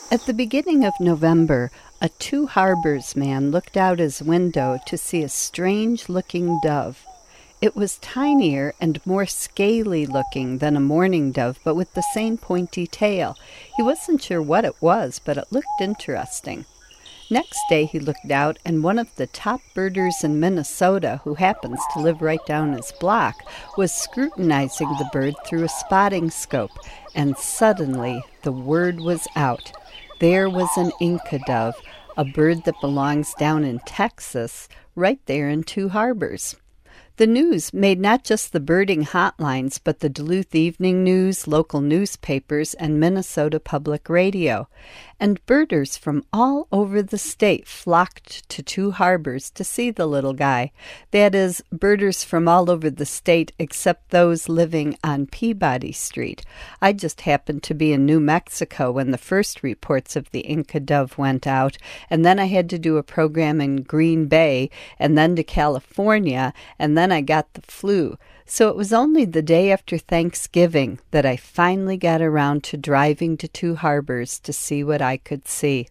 At the beginning of November, a Two Harbors man looked out his window to see a strange-looking dove. It was tinier and more scaly-looking than a mourning dove, but with the same pointy tail. He wasn't sure what it was, but it looked interesting. Next day he looked out, and one of the top birders in Minnesota, who happens to live right down his block, was scrutinizing the bird through a spotting scope, and suddenly the word was out. There was an Inca dove, a bird that belongs down in Texas, right there in Two Harbors. The news made not just the birding hotlines, but the Duluth Evening News, local newspapers, and Minnesota Public Radio. And birders from all over the state flocked to Two Harbors to see the little guy. That is, birders from all over the state except those living on Peabody Street. I just happened to be in New Mexico when the first reports of the Inca dove went out, and then I had to do a program in Green Bay, and then to California, and then I got the flu. So it was only the day after Thanksgiving that I finally got around to driving to Two Harbors to see what I could see.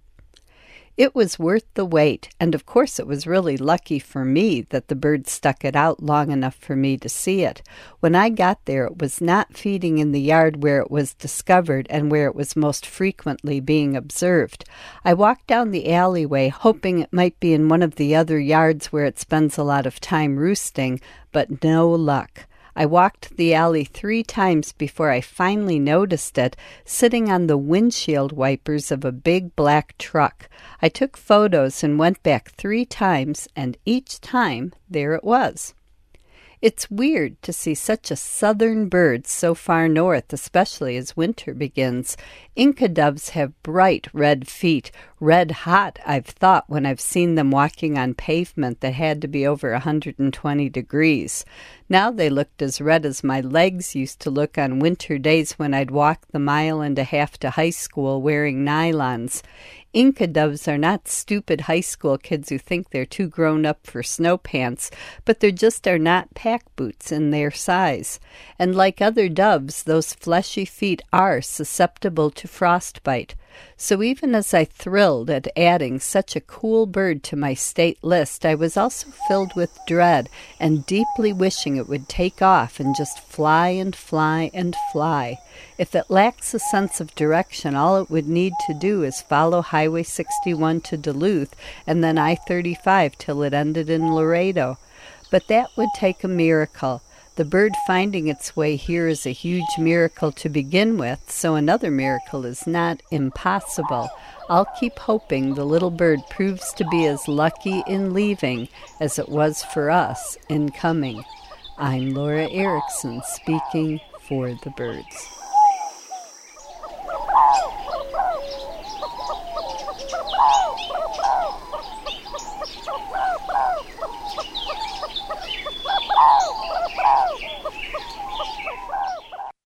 It was worth the wait, and of course it was really lucky for me that the bird stuck it out long enough for me to see it. When I got there, it was not feeding in the yard where it was discovered and where it was most frequently being observed. I walked down the alleyway, hoping it might be in one of the other yards where it spends a lot of time roosting, but no luck. I walked the alley 3 times before I finally noticed it, sitting on the windshield wipers of a big black truck. I took photos and went back 3 times, and each time there it was. It's weird to see such a southern bird so far north, especially as winter begins. Inca doves have bright red feet, red hot, I've thought, when I've seen them walking on pavement that had to be over 120 degrees. Now they looked as red as my legs used to look on winter days when I'd walk the 1.5 miles to high school wearing nylons. Inca doves are not stupid high school kids who think they're too grown up for snow pants, but there just are not pack boots in their size. And like other doves, those fleshy feet are susceptible to frostbite. So even as I thrilled at adding such a cool bird to my state list, I was also filled with dread and deeply wishing it would take off and just fly and fly and fly. If it lacks a sense of direction, all it would need to do is follow Highway 61 to Duluth and then I-35 till it ended in Laredo. But that would take a miracle. The bird finding its way here is a huge miracle to begin with, so another miracle is not impossible. I'll keep hoping the little bird proves to be as lucky in leaving as it was for us in coming. I'm Laura Erickson, speaking for the birds.